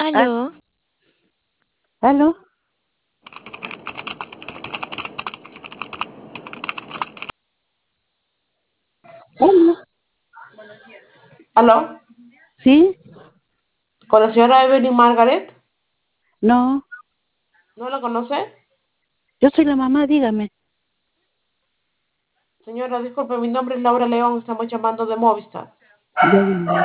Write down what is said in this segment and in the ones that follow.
Ah, Aló, ¿aló? ¿Aló? ¿Aló? ¿Sí? ¿Con la señora Evelyn Margaret? No, ¿No la conoce? yo soy la mamá, dígame. Señora, disculpe, mi nombre es Laura León, estamos llamando de Movistar. Ya, ya,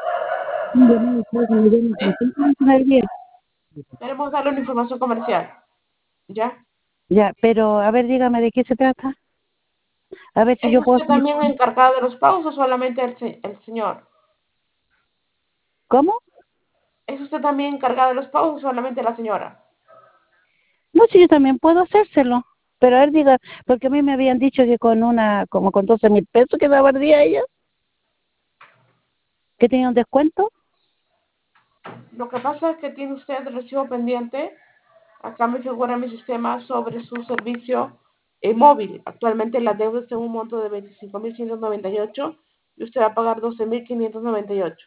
¿Sí? ya. Queremos darle una información comercial. ¿Ya? Ya, pero a ver, dígame de qué se trata. A ver si ¿Es yo puedo usted hacer. también encargada de los pagos o solamente el señor? ¿Cómo? ¿Es usted también encargada de los pagos o solamente la señora? No, si yo también puedo hacérselo. Pero a ver, diga, porque a mí me habían dicho que como con 12.000 pesos que daba el día ella, que tenía un descuento. Lo que pasa es que tiene usted el recibo pendiente. Acá me figura en mi sistema sobre su servicio móvil. Actualmente la deuda está en un monto de 25.198 y usted va a pagar 12.598.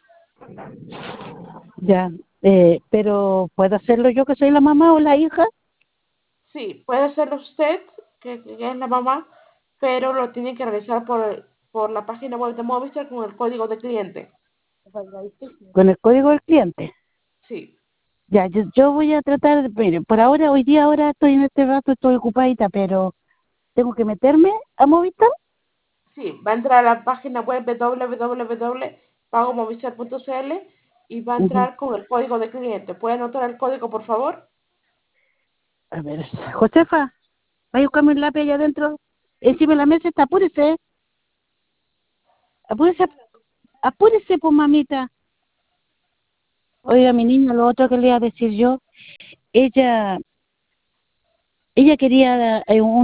Ya, pero ¿puedo hacerlo yo que soy la mamá o la hija? Sí, puede ser usted, que es la mamá, pero lo tiene que realizar por la página web de Movistar con el código de cliente. Con el código del cliente. Sí, Ya, yo voy a tratar, mire, por ahora, hoy día, ahora estoy en este rato, estoy ocupadita, pero tengo que meterme a Movistar. sí, va a entrar a la página web www.pagomovistar.cl y va a Ujú. entrar con el código de cliente. ¿Puede anotar el código, por favor? A ver, Josefa, vaya a buscarme un lápiz allá adentro. Encima de la mesa está, apúrese, apúrese, pues mamita. Oiga, mi niña, lo otro que le iba a decir yo, ella, ella quería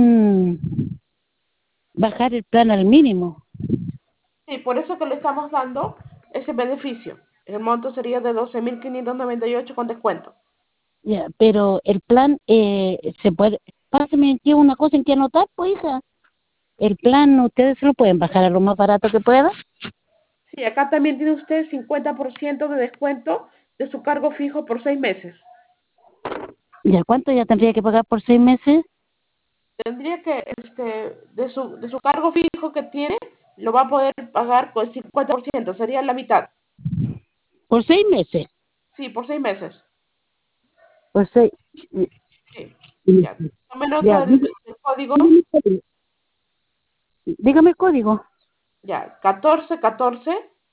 bajar el plan al mínimo. Sí, por eso que le estamos dando ese beneficio. El monto sería de 12.598 con descuento. Ya, pero el plan se puede, pásame aquí una cosa en que anotar, pues hija. El plan, ustedes se lo pueden bajar a lo más barato que pueda. Sí, acá también tiene usted 50% de descuento de su cargo fijo por 6 meses. ¿Ya cuánto ya tendría que pagar por 6 meses? Tendría que, de su cargo fijo que tiene, lo va a poder pagar con el 50%, sería la mitad. Por 6 meses. Sí, por 6 meses. Por seis. Sí, ya. Tome Ya, nota del código, dígame el código. Dígame el código. ya, 1414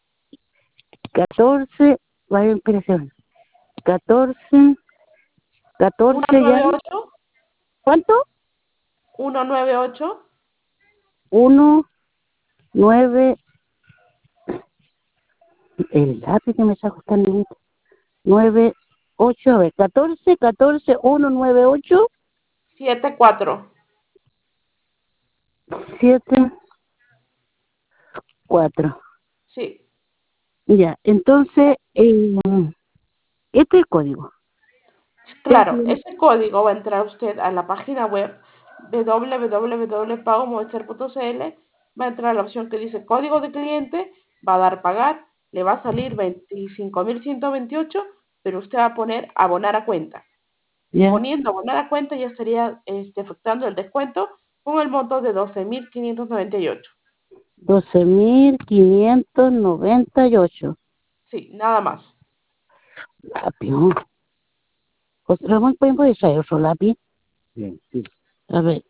14, vaya, espérese. 14, 14 ya. 198 ¿Cuánto? 198 Uno, 9, el lápiz que me está costando. 9, 8, a ver, 14, 14, 1, 9, 8, 74. 7, 4. Sí, Ya, entonces, este es el código. Tengo claro, que- ese código va a entrar usted a la página web www.pagomovistar.cl, va a entrar a la opción que dice código de cliente, va a dar pagar, le va a salir 25.128, pero usted va a poner abonar a cuenta. Ya, Poniendo abonar a cuenta ya estaría efectuando el descuento con el monto de 12.598. 12.598. Sí, nada más. Lápiz, ¿no? José Ramón, ¿pueden traer otro lápiz? A ver,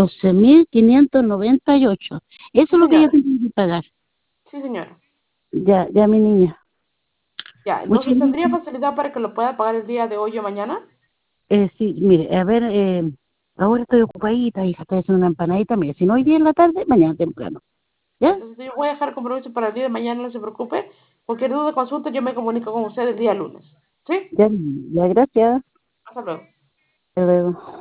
12.598. Eso Sí, es lo que yo señora. tengo que pagar. Sí, señora. Ya, ya, mi niña. Ya, Muchas entonces tendría gracias. facilidad para que lo pueda pagar el día de hoy o mañana. Sí, mire, a ver, ahora estoy ocupadita, hija, estoy haciendo una empanadita. Mire, si no hoy día en la tarde, mañana temprano. Ya, ¿Ya? entonces yo voy a dejar compromiso para el día de mañana, no se preocupe. Cualquier duda o consulta, yo me comunico con usted el día lunes. ¿Sí? Ya, ya, gracias. Hasta luego. Hasta luego.